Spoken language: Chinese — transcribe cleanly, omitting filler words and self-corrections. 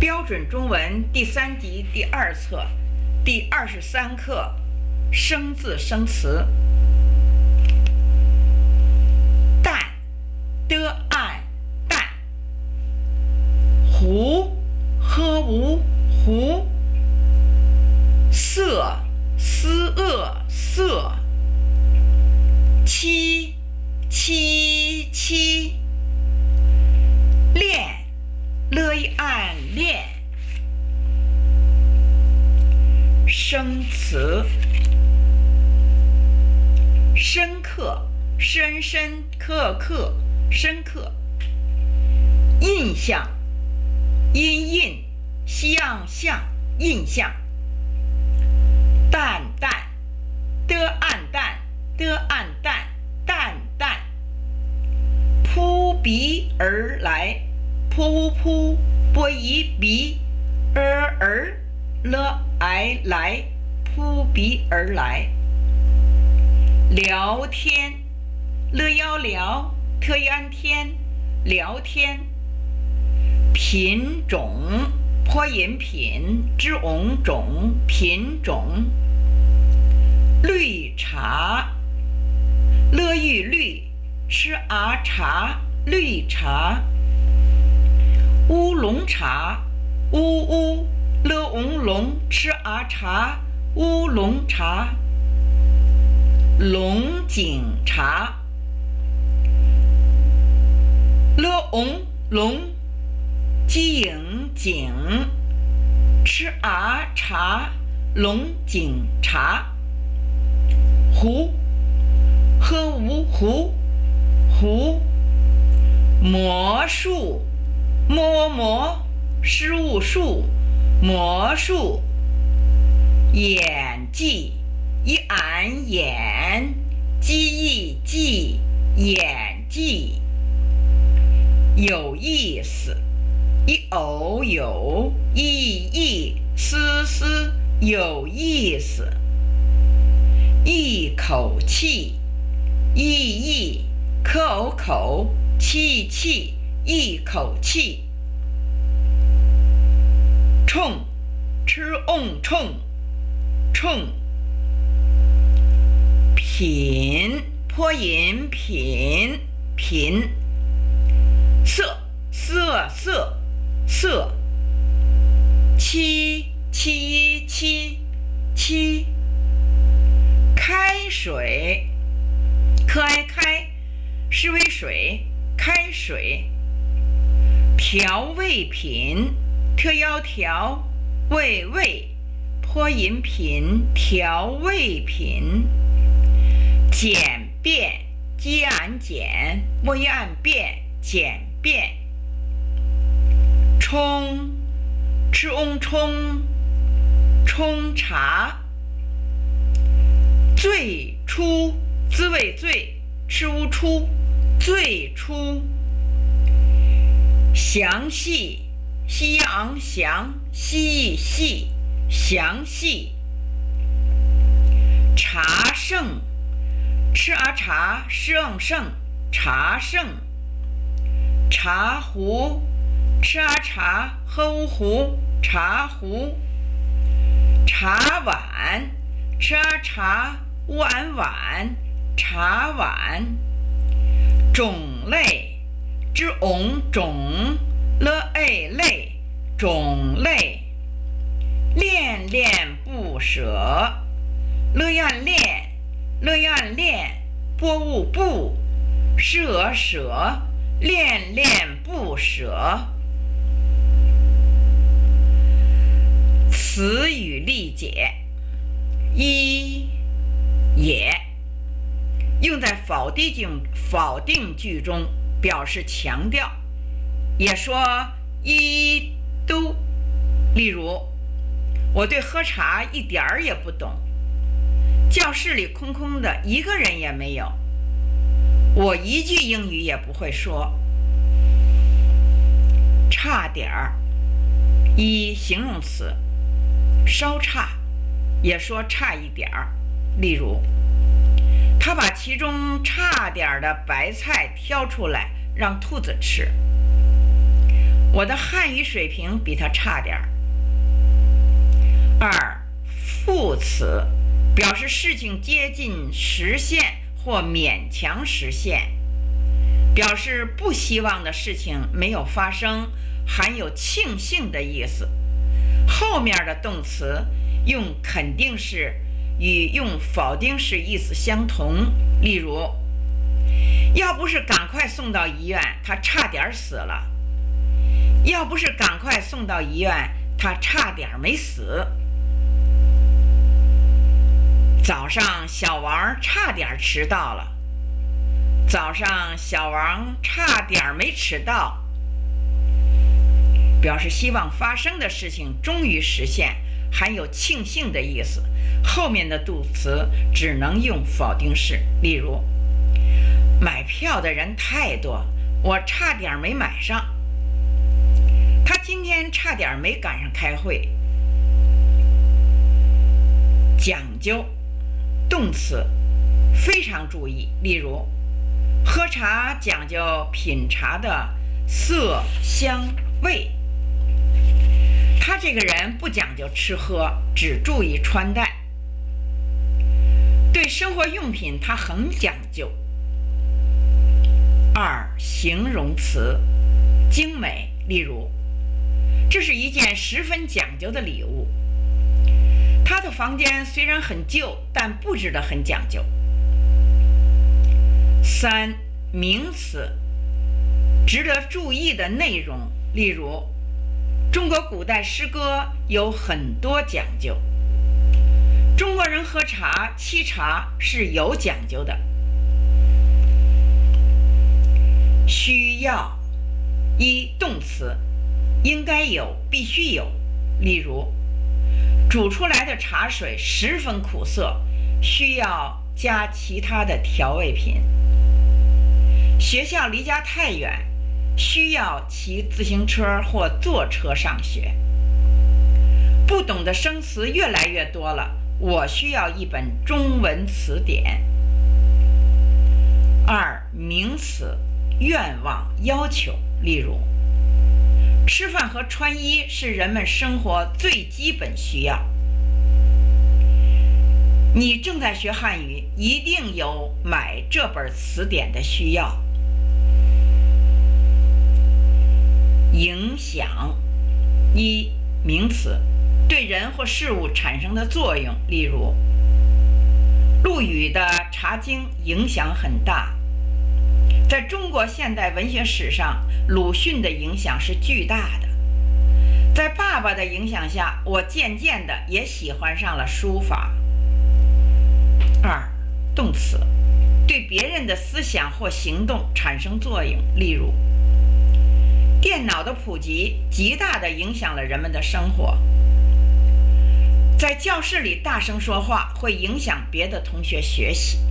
标准中文第3级第2册第23课生字生词。淡的暗淡，湖喝无湖，色思恶色，凄凄凄，恋乐一暗恋。生词：深刻深深刻刻深刻，印象阴印象象印象，淡淡的暗淡的暗淡淡淡，扑鼻而来扑扑波一鼻而了来扑鼻而来，聊天了要聊特安天聊天，品种颇饮品之翁种品种，绿茶乐玉绿吃茶绿茶，乌龙茶乌乐翁龙吃茶乌龙茶，龙井茶乐翁龙井井吃茶龙井茶，湖喝无湖湖，魔术魔事物术魔术，演技一俺演技技演技，有意思一偶有意思有意思，一口气意口气一口气，冲吃冲，品颇饮品色七，开水可爱开是为水开水，调味品特要调味颇饮品调味品，简便积按简莫一按便简便，冲吃冲茶，最初滋味最吃无出最初，详细西昂详细详细，茶圣吃茶圣茶圣，茶壶吃茶喝无壶茶壶，茶碗吃茶碗茶碗，种类之翁种了类种类，恋不舍乐按恋波物不舍恋不舍。词语例解：一也，用在否定句中表示强调，也说一都。例如，我对喝茶一点儿也不懂，教室里空空的，一个人也没有，我一句英语也不会说。差点儿，一形容词，稍差也说差一点儿。例如，他把其中差点的白菜挑出来让兔子吃。 我的汉语水平比他差点儿。二，副词表示事情接近实现或勉强实现，表示不希望的事情没有发生，含有庆幸的意思。后面的动词用肯定式与用否定式意思相同。例如，要不是赶快送到医院，他差点死了。要不是赶快送到医院，他差点没死。早上小王差点迟到了。早上小王差点没迟到，表示希望发生的事情终于实现，含有庆幸的意思。后面的动词只能用否定式。例如，买票的人太多，我差点没买上。他今天差点没赶上开会。讲究动词非常注意。例如，喝茶讲究品茶的色香味。他这个人不讲究吃喝，只注意穿戴。对生活用品他很讲究。二，形容词精美。例如，这是一件十分讲究的礼物。他的房间虽然很旧，但布置得很讲究。三，名词值得注意的内容。例如，中国古代诗歌有很多讲究。中国人喝茶沏茶是有讲究的。需要一，动词应该有，必须有。例如，煮出来的茶水十分苦涩，需要加其他的调味品。学校离家太远，需要骑自行车或坐车上学。不懂的生词越来越多了，我需要一本中文词典。二，名词愿望、要求。例如，吃饭和穿衣是人们生活最基本需要。你正在学汉语，一定有买这本词典的需要。影响一，名词对人或事物产生的作用。例如，陆羽的《茶经》影响很大。在中国现代文学史上，鲁迅的影响是巨大的。在爸爸的影响下，我渐渐的也喜欢上了书法。二，动词对别人的思想或行动产生作用。例如，电脑的普及极大地影响了人们的生活。在教室里大声说话会影响别的同学学习。